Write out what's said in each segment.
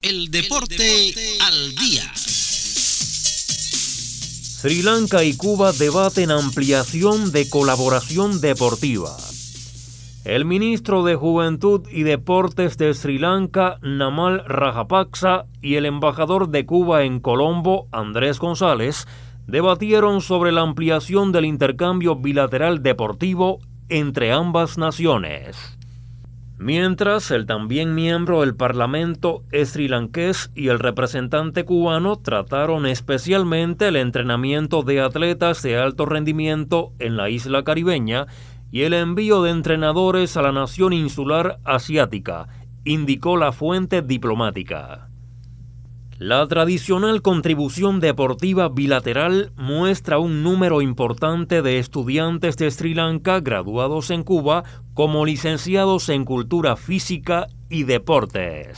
El deporte al día. Sri Lanka y Cuba debaten ampliación de colaboración deportiva. El ministro de Juventud y Deportes de Sri Lanka, Namal Rajapaksa, y el embajador de Cuba en Colombo, Andrés González, debatieron sobre la ampliación del intercambio bilateral deportivo entre ambas naciones. Mientras, el también miembro del Parlamento srilanqués y el representante cubano trataron especialmente el entrenamiento de atletas de alto rendimiento en la isla caribeña y el envío de entrenadores a la nación insular asiática, indicó la fuente diplomática. La tradicional contribución deportiva bilateral muestra un número importante de estudiantes de Sri Lanka graduados en Cuba como licenciados en cultura física y deportes.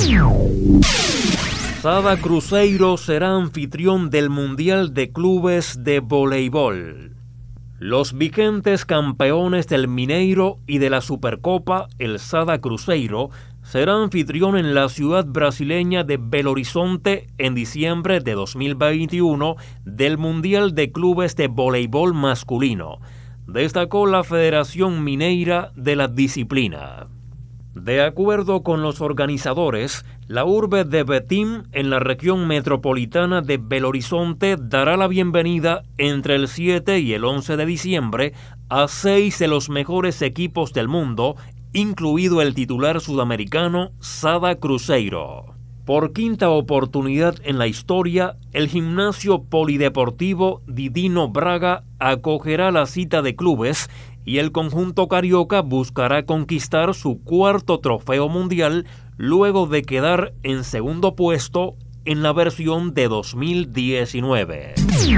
Sada Cruzeiro será anfitrión del Mundial de Clubes de Voleibol. Los vigentes campeones del Mineiro y de la Supercopa, el Sada Cruzeiro, será anfitrión en la ciudad brasileña de Belo Horizonte en diciembre de 2021 del Mundial de Clubes de Voleibol masculino, destacó la Federación Mineira de la disciplina. De acuerdo con los organizadores, la urbe de Betim, en la región metropolitana de Belo Horizonte, dará la bienvenida entre el 7 y el 11 de diciembre a 6 de los mejores equipos del mundo, incluido el titular sudamericano Sada Cruzeiro. Por quinta oportunidad en la historia, el gimnasio polideportivo Didino Braga acogerá la cita de clubes y el conjunto carioca buscará conquistar su cuarto trofeo mundial luego de quedar en segundo puesto en la versión de 2019.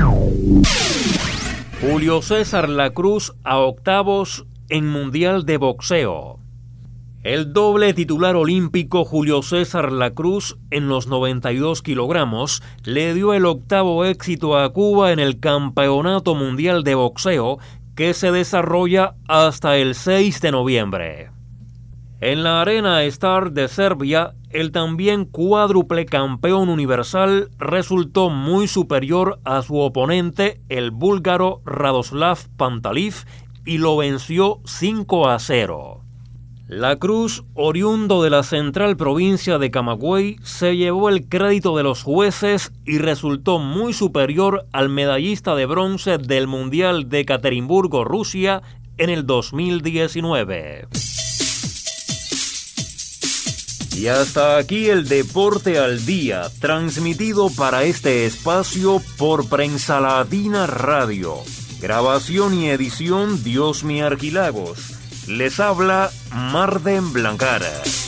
Julio César Lacruz a octavos en Mundial de Boxeo. El doble titular olímpico Julio César Lacruz en los 92 kilogramos le dio el octavo éxito a Cuba en el Campeonato Mundial de Boxeo que se desarrolla hasta el 6 de noviembre. En la Arena Star de Serbia, el también cuádruple campeón universal resultó muy superior a su oponente, el búlgaro Radoslav Pantalev, y lo venció 5-0. Lacruz, oriundo de la central provincia de Camagüey, se llevó el crédito de los jueces y resultó muy superior al medallista de bronce del Mundial de Ekaterimburgo, Rusia, en el 2019. Y hasta aquí el Deporte al Día, transmitido para este espacio por Prensa Latina Radio. Grabación y edición Diosmi Arquilagos. Les habla Marden Blancara.